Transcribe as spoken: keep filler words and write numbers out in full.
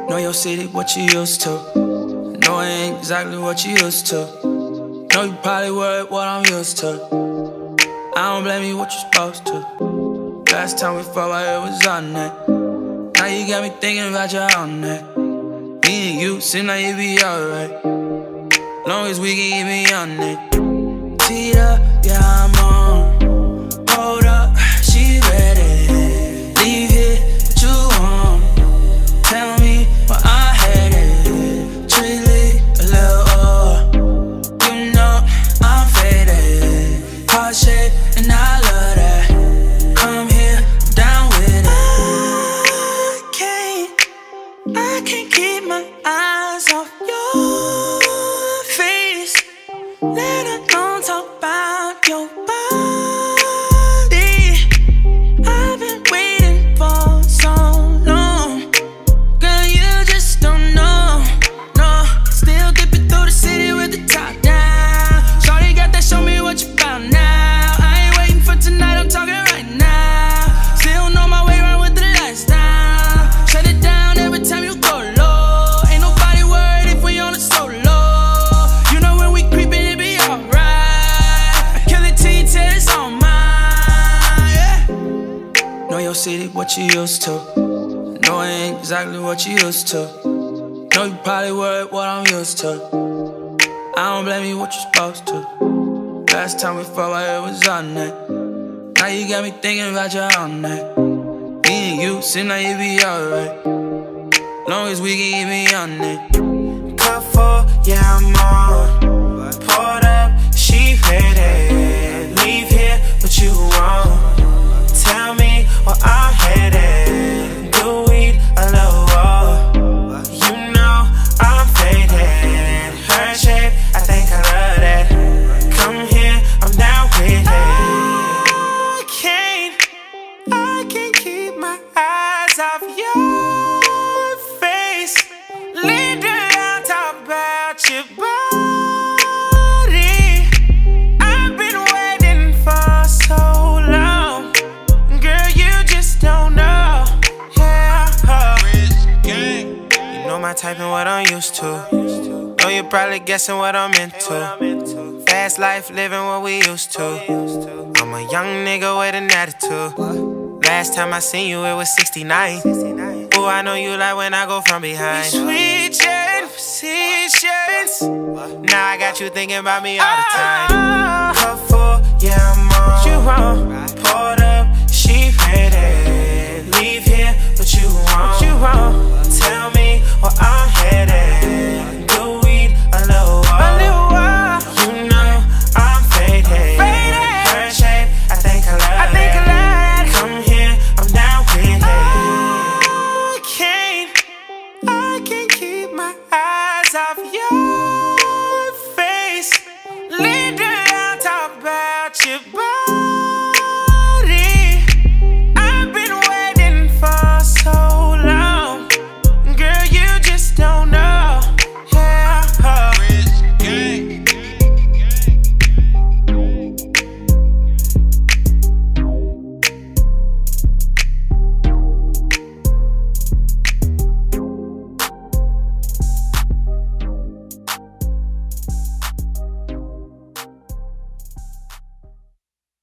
Know your city, what you used to. Know I ain't exactly what you used to. Know you probably worried what I'm used to. I don't blame you, what you supposed to. Last time we fought, I was on that. Now you got me thinking about your own that. Me and you seem like you be alright. Long as we can get me on it. Teed up, yeah, I'm on. Hold up, she ready. Leave here, what you want? Tell me what I had it. Truly, a little oh. You know I'm faded. Hard shape, and I love that. Come here, I'm down with it. I can't, I can't keep my eyes off your face. Let alone talk about your body. I've been waiting for so long. Girl, you just don't know. No, still dipping through the city with the top down. Shorty got that, show me what you found now. I ain't waiting for tonight, I'm talking right now. Still know my way around with the lights down. Shut it down every time you go low. Ain't nobody worried if we on a solo. You know when we creepin', it be alright. I kill it till you tell it's on mine, yeah. Know your city, what you used to. Know I ain't exactly what you used to. Know you probably worried what I'm used to. I don't blame you, what you supposed to. Last time we fought, I was on that. Now you got me thinking about your own that. Me and you seem like you be alright. Long as we can get me on it. Cup full, yeah, I'm on. Poured up, she ready. Leave here, what you want? Tell me where I'm headed. Do weed, a little more. You know I'm faded. Her shape, I think I love that. Come here, I'm down with it. I can't, I can't keep my eyes off your face. Lay down, talk about your body. I've been waiting for so long. Girl, you just don't know. Yeah. You know my type and what I'm used to. Know you're probably guessing what I'm into. Fast life, living what we used to. I'm a young nigga with an attitude. Last time I seen you, it was sixty-nine. Ooh, I know you like when I go from behind. Sweet positions. Now I got you thinking about me all the time. Cup full, yeah, I'm on. You want? Poured up, she ready. Leave here, what you want? You want?